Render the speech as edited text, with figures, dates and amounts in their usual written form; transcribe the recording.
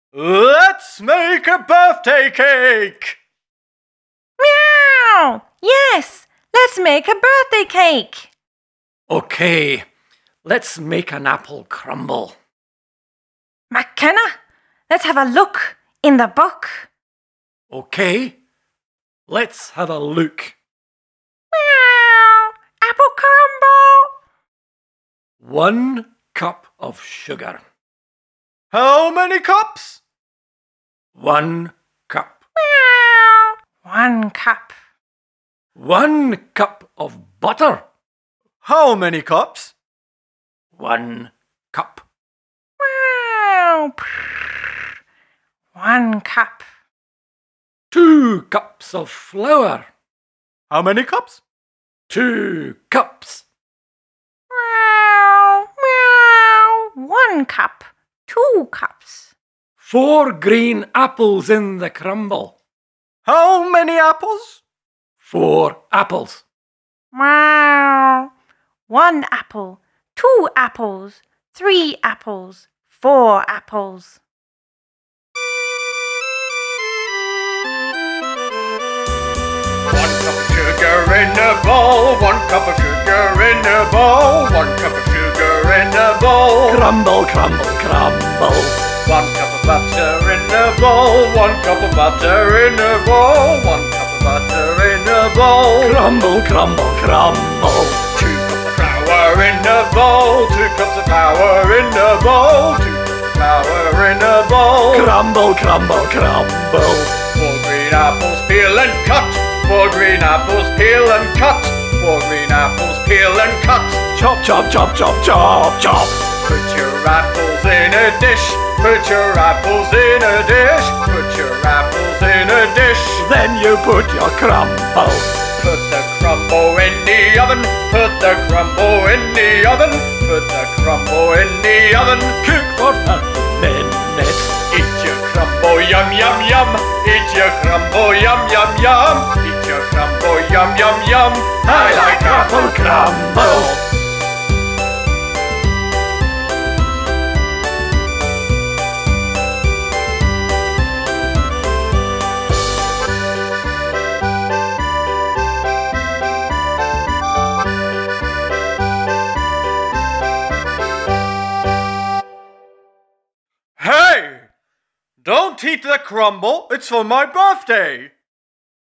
Let's make a birthday cake! Meow! Yes, let's make a birthday cake. Okay, let's make an apple crumble. McKenna, let's have a look in the book. Okay, let's have a look. Meow! Apple crumble. 1 cup of sugar. How many cups? 1 cup. Meow! 1 cup. 1 cup of butter. How many cups? 1 cup. Meow! 1 cup. 2 cups of flour. How many cups? 2 cups. Meow! Meow! 1 cup. 2 cups. 4 green apples in the crumble. How many apples? 4 apples. Meow! 1 apple. 2 apples. 3 apples. 4 apples. One cup of sugar in a bowl, 1 cup of sugar in a bowl, 1 cup of sugar in a bowl. Crumble, crumble, crumble. 1 cup of butter in a bowl, 1 cup of butter in a bowl, 1 cup of butter in a bowl. Crumble, crumble, crumble. 2 cups of flour in a bowl, 2 cups of flour in a bowl, 2 cups of flour in a bowl. Crumble, crumble, crumble. 4 green apples, peel and cut. 4 green apples, peel and cut. 4 green apples, peel and cut. Chop, chop, chop, chop, chop, chop. Put your apples in a dish. Put your apples in a dish. Put your apples in a dish. Then you put your crumble. Put the crumble in the oven. Put the crumble in the oven. Put the crumble in the oven. Cook for 30 minutes. Eat your crumble, yum, yum, yum. Eat your crumble, yum, yum, yum. Eat your crumble, yum, yum, yum. I like apple crumble. Hey! Don't eat the crumble. It's for my birthday.